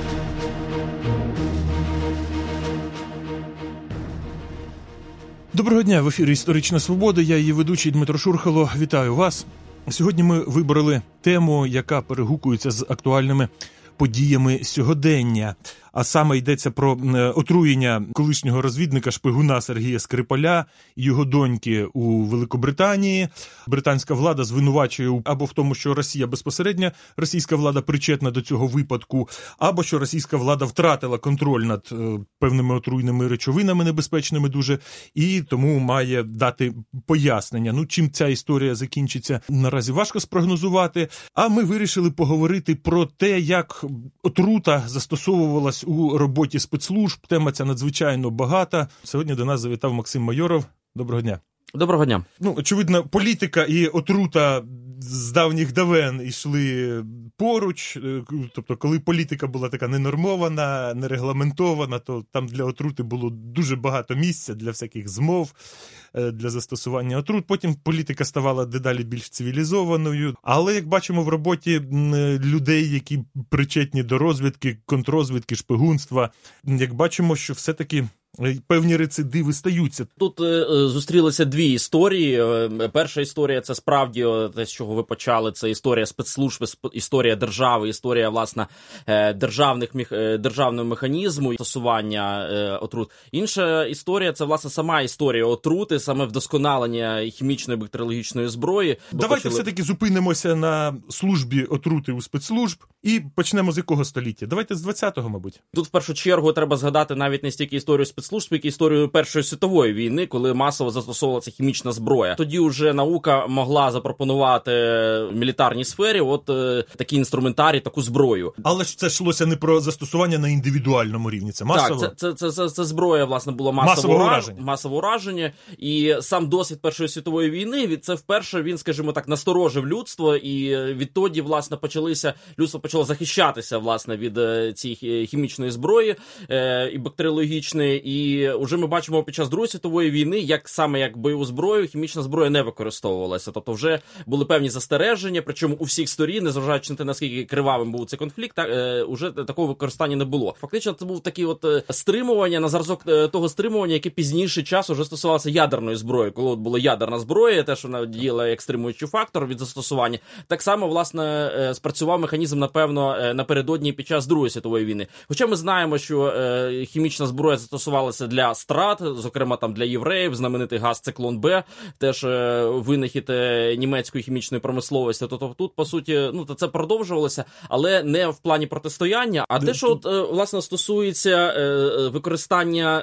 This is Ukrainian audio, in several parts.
Доброго дня, в ефірі «Історична свобода», я її ведучий Дмитро Шурхало. Вітаю вас. Сьогодні ми вибрали тему, яка перегукується з актуальними подіями сьогодення. А саме йдеться про отруєння колишнього розвідника-шпигуна Сергія Скрипаля і його доньки у Великобританії. Британська влада звинувачує або в тому, що Росія безпосередньо, російська влада причетна до цього випадку, або що російська влада втратила контроль над певними отруйними речовинами небезпечними дуже, і тому має дати пояснення. Чим ця історія закінчиться, наразі важко спрогнозувати. А ми вирішили поговорити про те, як отрута застосовувалась у роботі спецслужб. Тема ця надзвичайно багата. Сьогодні до нас завітав Максим Майоров. Доброго дня. Доброго дня. Очевидно, політика і отрута з давніх давен йшли поруч. Тобто, коли політика була така ненормована, нерегламентована, то там для отрути було дуже багато місця для всяких змов, для застосування отрут. Потім політика ставала дедалі більш цивілізованою. Але, як бачимо, в роботі людей, які причетні до розвідки, контррозвідки, шпигунства, як бачимо, що все-таки певні рецидиви стаються. Тут зустрілися дві історії. Перша історія – це справді те, з чого ви почали. Це історія спецслужб, історія держави, історія, власне, державного механізму і стосування отрут. Інша історія – це, власне, сама історія отрути, саме вдосконалення хімічної бактеріологічної зброї. Давайте все-таки зупинимося на службі отрути у спецслужб і почнемо з якого століття? Давайте з 20-го, мабуть. Тут, в першу чергу, треба згадати навіть не стільки історію спецслужб, як історію Першої світової війни, коли масово застосовувалася хімічна зброя. Тоді вже наука могла запропонувати в мілітарній сфері такий інструментарій, таку зброю. Але ж це йшлося не про застосування на індивідуальному рівні, це масово? Так, це зброя, власне, була масового ураження. І сам досвід Першої світової війни, це вперше він, скажімо так, насторожив людство, і відтоді, власне, людство почало захищатися, власне, від цієї хімічної зброї і бактеріологічної. І вже ми бачимо під час Другої світової війни, як бойову зброю, хімічна зброя не використовувалася. Тобто вже були певні застереження, причому у всіх сторін, незважаючи на те, наскільки кривавим був цей конфлікт, уже такого використання не було. Фактично, це був такий стримування, на зразок того стримування, яке пізніше часу вже стосувалося ядерної зброї. Коли була ядерна зброя, те, що вона діяла як стримуючий фактор від застосування, так само, власне, спрацював механізм, напевно, напередодні під час Другої світової війни. Хоча ми знаємо, що хімічна зброя застосувалася для страт, зокрема там для євреїв, знаменитий газ «Циклон Б», теж винахід німецької хімічної промисловості. Тобто тут, по суті, це продовжувалося, але не в плані протистояння, а те, що, власне, стосується використання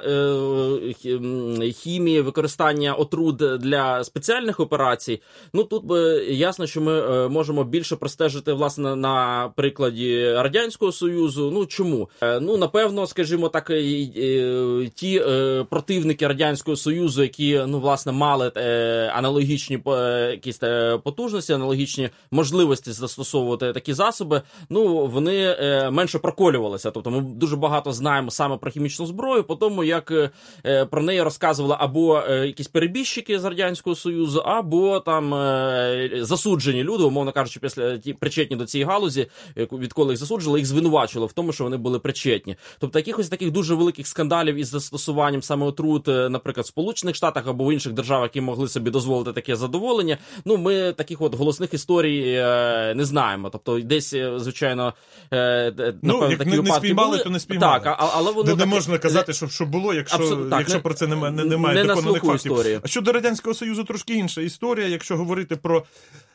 хімії, використання отрут для спеціальних операцій, тут ясно, що ми можемо більше простежити, власне, на прикладі Радянського Союзу. Чому? Напевно, скажімо так, ті противники Радянського Союзу, які, власне, мали аналогічні якісь потужності, аналогічні можливості застосовувати такі засоби, вони менше проколювалися. Тобто ми дуже багато знаємо саме про хімічну зброю, по тому, як про неї розказували або якісь перебіжчики з Радянського Союзу, або там засуджені люди, умовно кажучи, причетні до цієї галузі, відколи їх засуджували, їх звинувачували в тому, що вони були причетні. Тобто якихось таких дуже великих скандалів із застосуванням саме отрут, наприклад, в Сполучених Штатах або в інших державах, які могли собі дозволити таке задоволення, ми таких голосних історій не знаємо. Тобто десь, звичайно, напевно, такі випадки не спіймали, були, то не спіймали. Так, але воно не можна казати, що було, якщо про це немає доконаних фактів. А щодо Радянського Союзу трошки інша історія. Якщо говорити про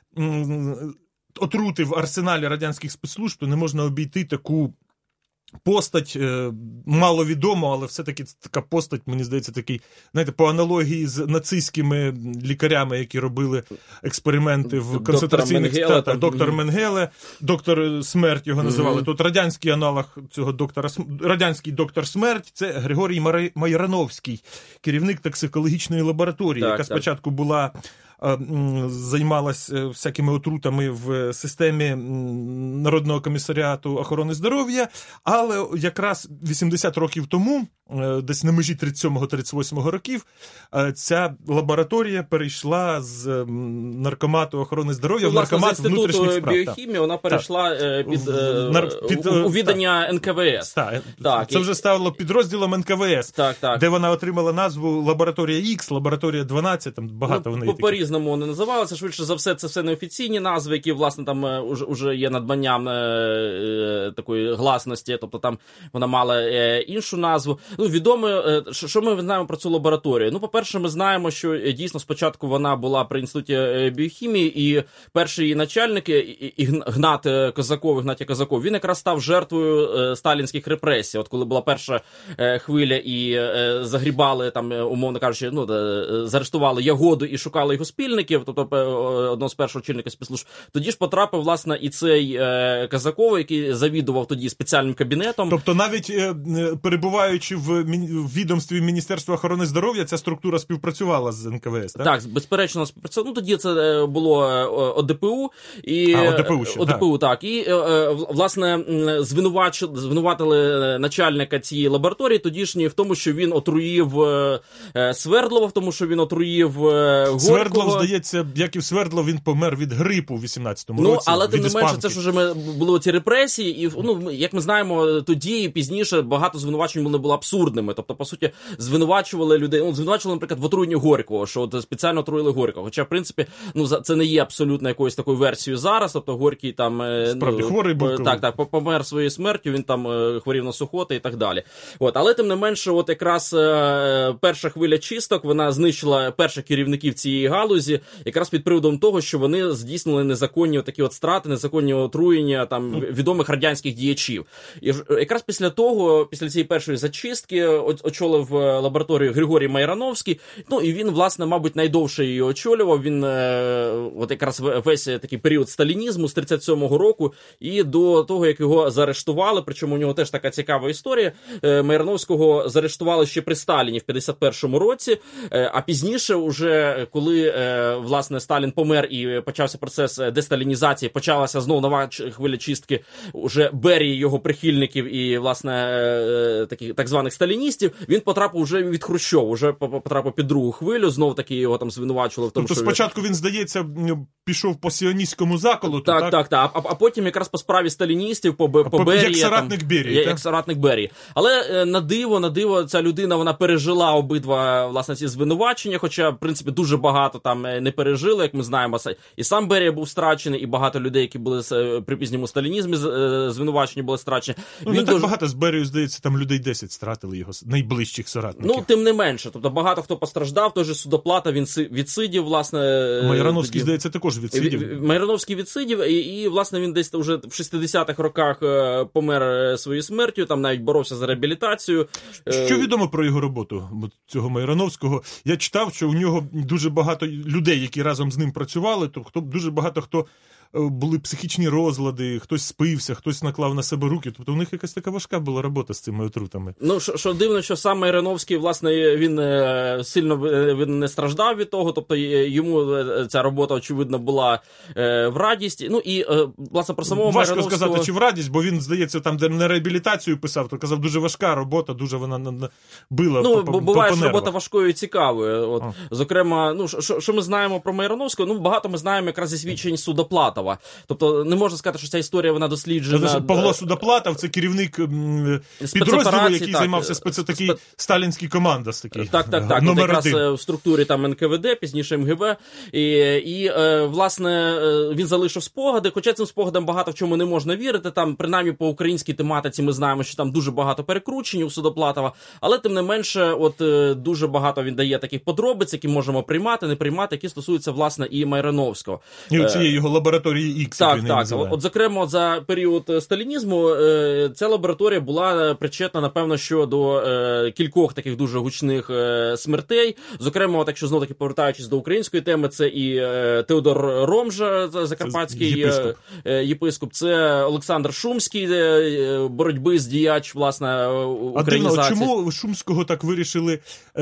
отрути в арсеналі радянських спецслужб, то не можна обійти таку постать, маловідома, але все-таки така постать, мені здається, такий, по аналогії з нацистськими лікарями, які робили експерименти в концентраційних штатах. Доктор Менгеле, доктор Смерть його називали. Тут радянський аналог цього радянський доктор Смерть, це Григорій Майрановський, керівник токсикологічної лабораторії, яка спочатку була займалась всякими отрутами в системі Народного комісаріату охорони здоров'я, але якраз 80 років тому десь на межі 37-38 років, ця лабораторія перейшла з наркомату охорони здоров'я в наркомат внутрішніх справ. Біохімії вона перейшла під у відання НКВС. Так, це вже стало підрозділом НКВС, де вона отримала назву лабораторія X, лабораторія 12, там багато в неї. По-різному вони називалися, швидше за все, це все неофіційні назви, які, власне, там уже є надбанням такої гласності, тобто там вона мала іншу назву. Відомо, що ми знаємо про цю лабораторію? По-перше, ми знаємо, що дійсно спочатку вона була при інституті біохімії, і перший її начальник Ігнат Козаков, він якраз став жертвою сталінських репресій. От коли була перша хвиля і загрібали, там, умовно кажучи, заарештували Ягоду і шукали його спільників, тобто одного з перших очільників спецслужб, тоді ж потрапив, власне, і цей Козаков, який завідував тоді спеціальним кабінетом. Тобто навіть перебуваючи в відомстві Міністерства охорони здоров'я, ця структура співпрацювала з НКВС, так? Так, безперечно співпрацювала. Тоді це було ОДПУ. ОДПУ, так. І, власне, звинуватили начальника цієї лабораторії тодішньої в тому, що він отруїв Свердлова, в тому, що він отруїв Горького. Свердлов, здається, як і в Свердлов, він помер від грипу в 18-му році. Але тим не менше, це ж вже були ці репресії, і, як ми знаємо, тоді і пізніше багато звинувачень вони були абсурдними. Тобто, по суті, звинувачували людей, звинувачували, наприклад, в отруєнні Горького, що от спеціально отруїли Горького. Хоча, в принципі, це не є абсолютно якоюсь такою версією зараз, тобто Горький там справді хворий був. Так, помер своєю смертю, він там хворів на сухоти і так далі. Але тим не менше, от якраз перша хвиля чисток, вона знищила перших керівників цієї галузі, якраз під приводом того, що вони здійснили незаконні такі от страти, незаконні отруєння там відомих радянських діячів. І якраз після того, після цієї першої зачистки, очолив лабораторію Григорій Майрановський, і він, власне, мабуть, найдовше її очолював. Він от якраз весь такий період сталінізму з 37-го року і до того, як його заарештували, причому у нього теж така цікава історія. Майрановського заарештували ще при Сталіні в 51-му році, а пізніше уже, коли, власне, Сталін помер і почався процес десталінізації, почалася знову нова хвиля чистки уже Берії, його прихильників і, власне, таких так званих сталіністів, він потрапив уже від Хрущова, вже потрапив під другу хвилю, знов таки його там звинувачували в тому, тобто спочатку він, здається, пішов по сіоністському заколоту, так? Так. А потім якраз по справі сталіністів, по Берії. Як соратник Берії, так? Як соратник Берії. Але на диво, ця людина, вона пережила обидва, власне, ці звинувачення, хоча, в принципі, дуже багато там не пережили, як ми знаємо. І сам Берія був страчений, і багато людей, які були при пізньому сталінізмі звинувачені, були страчені. Не так багато з Берією, здається, там людей 10 стратили його, найближчих соратників. Тим не менше. Тобто багато хто постраждав, той же Судоплата, він відсидів, власне. Майрановський, здається, також відсидів. Майрановський відсидів, і, власне, він десь вже в 60-х роках помер своєю смертю, там навіть боровся за реабілітацію. Що відомо про його роботу, цього Майрановського? Я читав, що у нього дуже багато людей, які разом з ним працювали, тобто дуже багато хто були психічні розлади, хтось спився, хтось наклав на себе руки. Тобто у них якась така важка була робота з цими отрутами. Що дивно, що сам Майрановський, власне, він сильно не страждав від того, тобто йому ця робота, очевидно, була в радість. І, власне, про самого Майрановського... Важко сказати, чи в радість, бо він, здається, там, де на реабілітацію писав, то казав, дуже важка робота, дуже вона била по буває, що робота важкою і цікавою. Зокрема, що ми знаємо про Майрановського? Багато ми знаємо якраз зі свідчень Судоплатова. Тобто не можна сказати, що ця історія, вона досліджена. Павло Судоплатов, це керівник підрозділу, який займався такий сталінський командос. Так. Якраз в структурі там НКВД, пізніше МГБ. І, власне, він залишив спогади, хоча цим спогадам багато в чому не можна вірити. Там, принаймні, по українській тематиці ми знаємо, що там дуже багато перекручень у Судоплатова, але, тим не менше, дуже багато він дає таких подробиць, які можемо приймати, не приймати, які стосуються, власне, і Майрановського. І цієї його лабораторії X. Так. Зокрема, за період сталінізму ця лабораторія була причетна, напевно, що до кількох таких дуже гучних смертей. Зокрема, якщо знову-таки повертаючись до української теми, це і Теодор Ромжа, закарпатський єпископ, це Олександр Шумський, боротьби з діяч, власне, українізації. А дивно, чому Шумського так вирішили,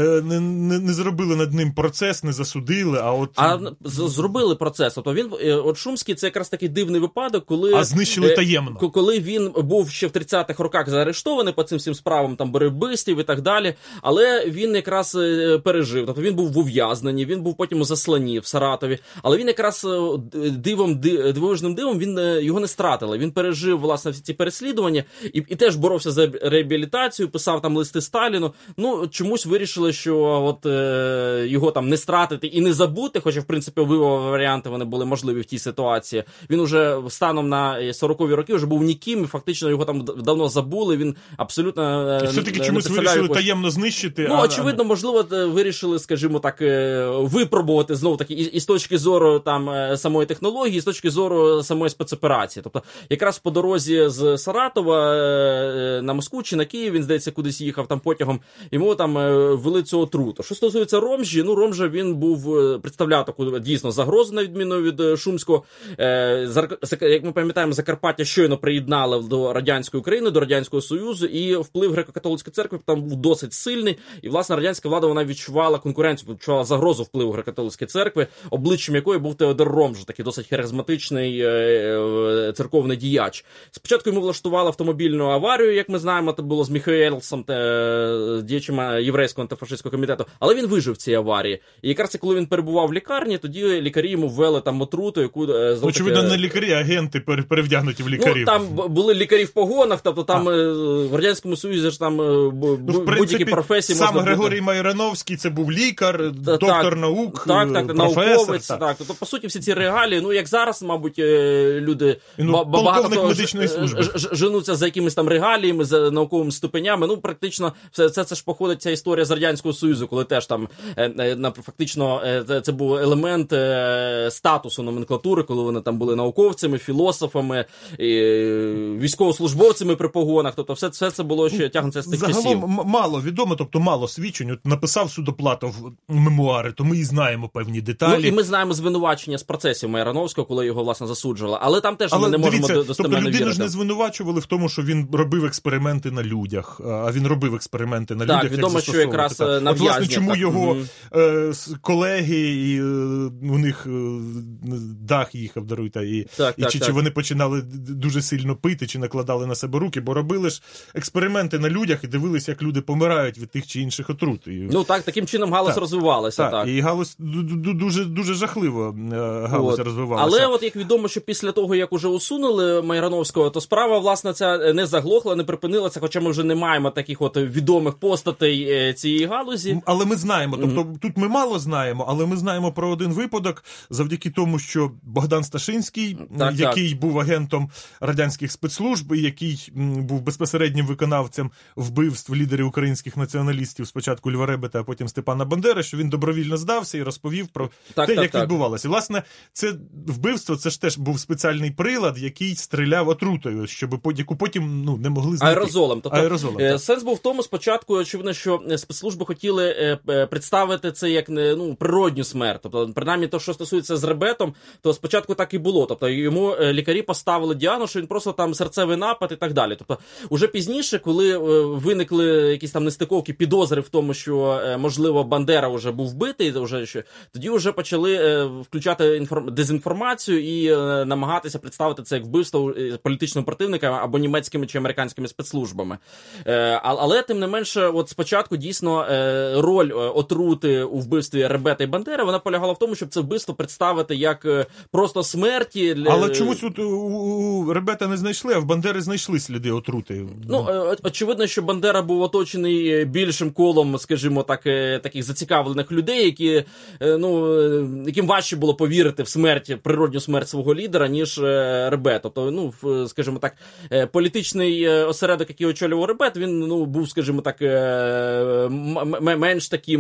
не зробили над ним процес, не засудили, зробили процес. Тобто він, Шумський Саратовський це якраз такий дивний випадок, коли... А знищили таємно. Коли він був ще в 30-х роках заарештований по цим всім справам, там, боротьбистів і так далі, але він якраз пережив. Тобто він був в ув'язненні, він був потім у засланні в Саратові, але він якраз дивовижним дивом він його не стратили. Він пережив, власне, всі ці переслідування і теж боровся за реабілітацію, писав там листи Сталіну. Ну, чомусь вирішили, що от його там не стратити і не забути, хоча, в принципі, обидва варіанти вони були можливі в тій ситуації. Він уже станом на 40-ві роки вже був ніким, і фактично його там давно забули, він абсолютно все-таки чомусь вирішили таємно знищити. Ну, очевидно, можливо, вирішили, скажімо так, випробувати знову-таки і з точки зору там самої технології, і з точки зору самої спецоперації. Тобто, якраз по дорозі з Саратова на Москву чи на Київ, він, здається, кудись їхав там потягом, йому там ввели цю отруту. Що стосується Ромжі, ну, Ромжа він представляв таку дійсно загрозу, на відміну від Шумського. Як ми пам'ятаємо, Закарпаття щойно приєднали до радянської України, до Радянського Союзу, і вплив греко-католицької церкви там був досить сильний, і, власне, радянська влада, вона відчувала конкуренцію, відчувала загрозу впливу греко-католицької церкви, обличчям якої був Теодор Ромжа, такий досить харизматичний церковний діяч. Спочатку йому влаштували автомобільну аварію, як ми знаємо, це було з Міхаелсом, діячем єврейського антифашистського комітету, але він вижив в цій аварії. І якраз коли він перебував в лікарні, тоді лікарі йому ввели там отруту, яку... Очевидно, не лікарі, а агенти перевдягнуті в лікарів. Ну, там були лікарі в погонах, тобто там в Радянському Союзі ж там будь-які професії можна... Сам Григорій Майрановський, це був лікар, доктор наук, професор. Науковець, так. Тобто, по суті, всі ці регалії, ну, як зараз, мабуть, люди багато медичної служби женуться за якимись там регаліями, за науковими ступенями. Ну, практично, це ж походить ця історія з Радянського Союзу, коли теж там фактично це був елемент статусу номенклатури, коли вони там були науковцями, філософами, військовослужбовцями при погонах. Тобто все це було ще тягнеться з тих часів. Загалом мало відомо, тобто мало свідчень. От написав Судоплатов мемуари, то ми і знаємо певні деталі. Ну, і ми знаємо звинувачення з процесів Майрановського, коли його, власне, засуджували. Але там теж ми не можемо достеменно вірити. Тобто людину ж не звинувачували в тому, що він робив експерименти на людях. А він робив експерименти на людях, як відомо, що якраз на в'язнях. От, власне, чому його колеги, і у них дах їхав, даруйте, чи вони починали дуже сильно пити, чи накладали на себе руки, бо робили ж експерименти на людях і дивилися, як люди помирають від тих чи інших отрут. Ну так, таким чином галузь розвивалася. Так. І галузь дуже жахливо розвивалася. Але от як відомо, що після того, як уже усунули Майрановського, то справа, власне, ця не заглохла, не припинилася, хоча ми вже не маємо таких от відомих постатей цієї галузі. Але ми знаємо, тобто тут ми мало знаємо, але ми знаємо про один випадок, завдяки тому, що Богдан Сташинський, який був агентом радянських спецслужб, і який був безпосереднім виконавцем вбивств лідерів українських націоналістів, спочатку Льва Ребета, а потім Степана Бандери, що він добровільно здався і розповів про як відбувалося. І, власне, це вбивство, це ж теж був спеціальний прилад, який стріляв отрутою, яку потім не могли знайти. Аерозолом. Тобто, сенс був в тому, спочатку, очевидно, що спецслужби хотіли представити це як природню смерть. Тобто, принаймні, то, що стосується з Ребетом, то спочатку так і було. Тобто, йому лікарі поставили діагноз, що він просто там серцевий напад і так далі. Тобто, уже пізніше, коли виникли якісь там нестиковки, підозри в тому, що, можливо, Бандера вже був вбитий, тоді вже почали включати дезінформацію і намагатися представити це як вбивство політичного противника або німецькими чи американськими спецслужбами. Але, тим не менше, от спочатку дійсно роль отрути у вбивстві Ребета і Бандери, вона полягала в тому, щоб це вбивство представити як просто смерті. Але чомусь у Ребета не знайшли, а в Бандери знайшли сліди отрути. Очевидно, що Бандера був оточений більшим колом, скажімо так, таких зацікавлених людей, яким важче було повірити в смерть, природню смерть свого лідера, ніж Ребет. Тобто, скажімо так, політичний осередок, який очолював Ребет, він був, скажімо так, менш таким,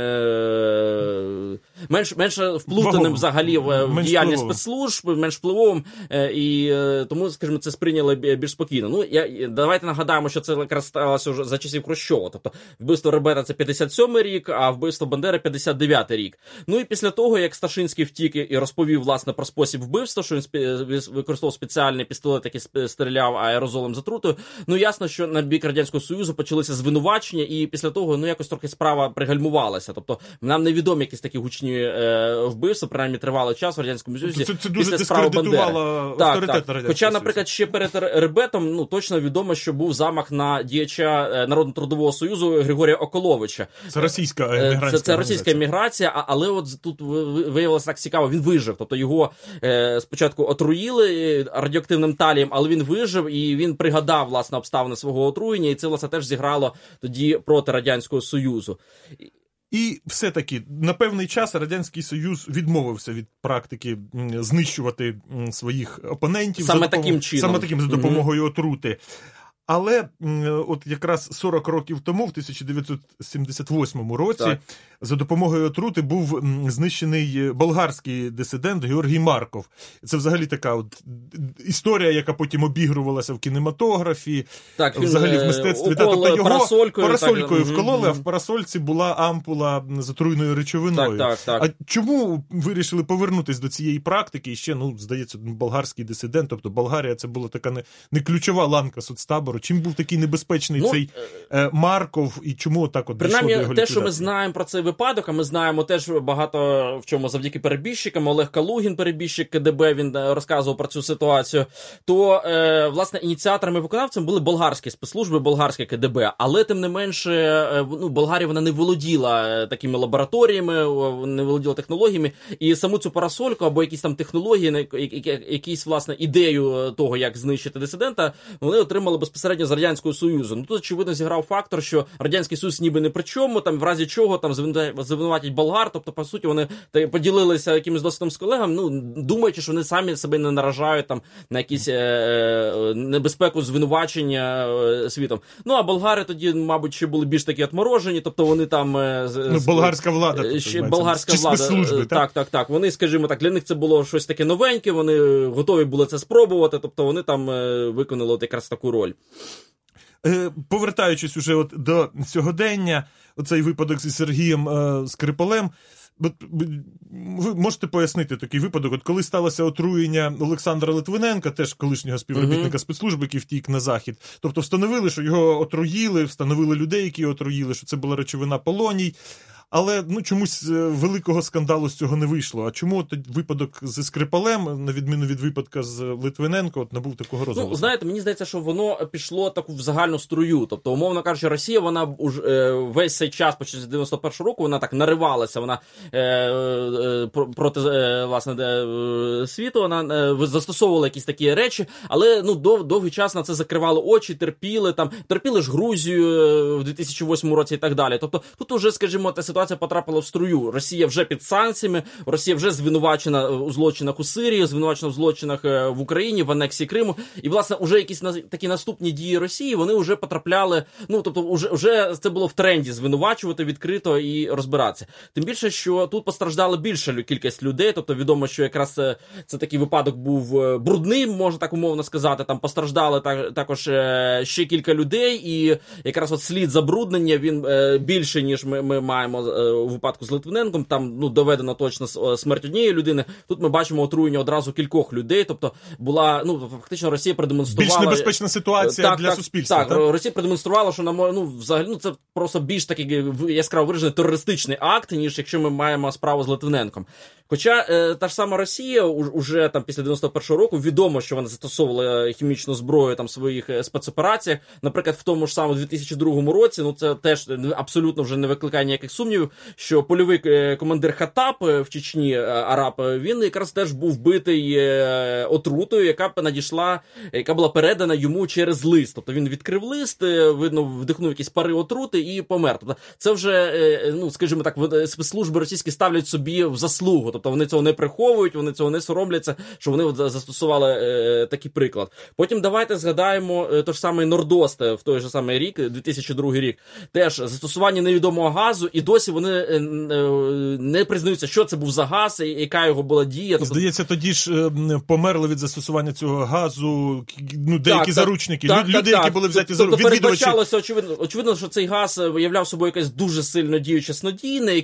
менш вплутаним взагалі в діяльність спецслужб, менш впливовим, і тому, скажімо, це сприйняли більш спокійно. Давайте нагадаємо, що це якраз сталося вже за часів Хрущова. Тобто, вбивство Ребета – це 57-й рік, а вбивство Бандери – 59-й рік. І після того, як Сташинський втік і розповів, власне, про спосіб вбивства, що він використовував спеціальний пістолет, який стріляв аерозолем з отрутою, ясно, що на бік Радянського Союзу почалися звинувачення, і після того, якось трохи справа пригальмувалася. Тобто, нам невідомі якісь такі гучні вбивства, принаймні тривалий час в Радянському Союзі. це дуже дискредитувало авторитет радянського. Хоча, наприклад, ще перед Ребетом точно відомо, що був замах на діяча Народно-трудового союзу Григорія Околовича. Це російська еміграція. Це російська еміграція, але от тут виявилося так цікаво, він вижив. Тобто його спочатку отруїли радіоактивним талієм, але він вижив і він пригадав, власне, обставини свого отруєння, і це, власне, теж зіграло тоді проти Радянського Союзу. І все-таки на певний час Радянський Союз відмовився від практики знищувати своїх опонентів саме таким за допомогою отрути. Але от якраз 40 років тому, в 1978 році, за допомогою отрути був знищений болгарський дисидент Георгій Марков. Це взагалі така от історія, яка потім обігрувалася в кінематографі, взагалі в мистецтві. Тобто його парасолькою вкололи, а в парасольці була ампула з отруйною речовиною. А чому вирішили повернутися до цієї практики? І ще, здається, болгарський дисидент, тобто Болгарія, це була така не ключова ланка соцтабору. Чим був такий небезпечний цей Марков і чому так от дійшло до його ліквідації? Те, що ми знаємо про цей випадок, а ми знаємо теж багато в чому завдяки перебіжчикам. Олег Калугін, перебіжчик КДБ, він розказував про цю ситуацію. То, власне, ініціаторами і виконавцем були болгарські спецслужби, болгарське КДБ. Але, тим не менше, Болгарія, вона не володіла такими лабораторіями, не володіла технологіями. І саму цю парасольку або якісь там технології, якісь, власне, ідею того, як знищити дисидента, вони отримали безпосередньо з Радянського Союзу. Тут, очевидно, зіграв фактор, що Радянський Союз ніби не при чому, там, в разі чого там звинуватять болгар, тобто, по суті, вони поділилися якимось досвідом з колегами, думаючи, що вони самі себе не наражають там на якісь небезпеку звинувачення світом. А болгари тоді, мабуть, ще були більш такі отморожені, тобто вони там... болгарська влада. Болгарська влада. Спецслужби, так. Вони, скажімо так, для них це було щось таке новеньке, вони готові були це спробувати, тобто вони там виконали от якраз таку роль. Повертаючись уже от до сьогодення, оцей випадок зі Сергієм Скрипалем, ви можете пояснити такий випадок, от коли сталося отруєння Олександра Литвиненка, теж колишнього співробітника спецслужб, який втік на Захід, тобто встановили, що його отруїли, встановили людей, які його отруїли, що це була речовина полоній, але чомусь великого скандалу з цього не вийшло. А чому випадок зі Скрипалем, на відміну від випадка з Литвиненко, набув такого розголосу? Знаєте, мені здається, що воно пішло таку в загальну струю. Тобто, умовно кажучи, Росія, вона весь цей час, починаючи з 91-го року, вона так наривалася, вона проти, власне, світу, вона застосовувала якісь такі речі, але довгий час на це закривали очі, терпіли ж Грузію в 2008 році і так далі. Тобто, тут уже, скажімо, та ситуація потрапила в струю. Росія вже під санкціями, Росія вже звинувачена у злочинах у Сирії, звинувачена в злочинах в Україні, в анексії Криму. І, власне, уже якісь такі наступні дії Росії, вони вже потрапляли, тобто, вже це було в тренді звинувачувати відкрито і розбиратися. Тим більше, що тут постраждала більша кількість людей, тобто відомо, що якраз це такий випадок був брудним, можна так умовно сказати, там постраждали також ще кілька людей, і якраз от слід забруднення, він більше, ніж ми маємо у випадку з Литвиненком, там доведено точно смерть однієї людини. Тут ми бачимо отруєння одразу кількох людей, тобто була, фактично Росія продемонструвала... Більш небезпечна ситуація для суспільства. Так, Росія продемонструвала, що взагалі це просто більш такий яскраво виражений терористичний акт, ніж якщо ми маємо справу з Литвиненком. Хоча та ж сама Росія уже там після 91-го року відомо, що вона застосовувала хімічну зброю там в своїх спецопераціях. Наприклад, в тому ж самому 2002 році, це теж абсолютно вже не викликає ніяких сумнівів, що польовий командир Хатап в Чечні, араб, він якраз теж був вбитий отрутою, яка була передана йому через лист. Тобто він відкрив лист, видно, вдихнув якісь пари отрути і помер. Тобто це вже, скажімо так, спецслужби російські ставлять собі в заслугу. Тобто вони цього не приховують, вони цього не соромляться, що вони застосували такий приклад. Потім давайте згадаємо той ж самий Нордост в той же самий рік, 2002 рік. Теж застосування невідомого газу, і досі вони не признаються, що це був за газ, і яка його була дія. Здається, тоді ж померли від застосування цього газу деякі заручники, люди, які були взяті за руки. Тобто передбачалося, очевидно, що цей газ виявляв собою якесь дуже сильно діюче снодійне,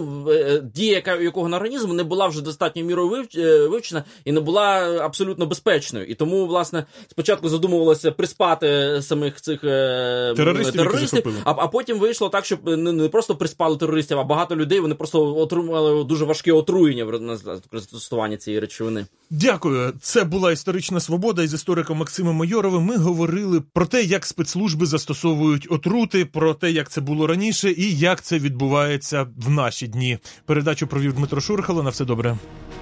дія якого на організм не була вже достатньою мірою вивчена і не була абсолютно безпечною. І тому, власне, спочатку задумувалося приспати самих цих терористів, а потім вийшло так, що не просто приспали терористів, терористів, а багато людей, вони просто отримали дуже важке отруєння в застосуванні цієї речовини. Дякую. Це була «Історична свобода» із істориком Максимом Майоровим. Ми говорили про те, як спецслужби застосовують отрути, про те, як це було раніше і як це відбувається в наші дні. Передачу провів Дмитро Шурхало. На все добре.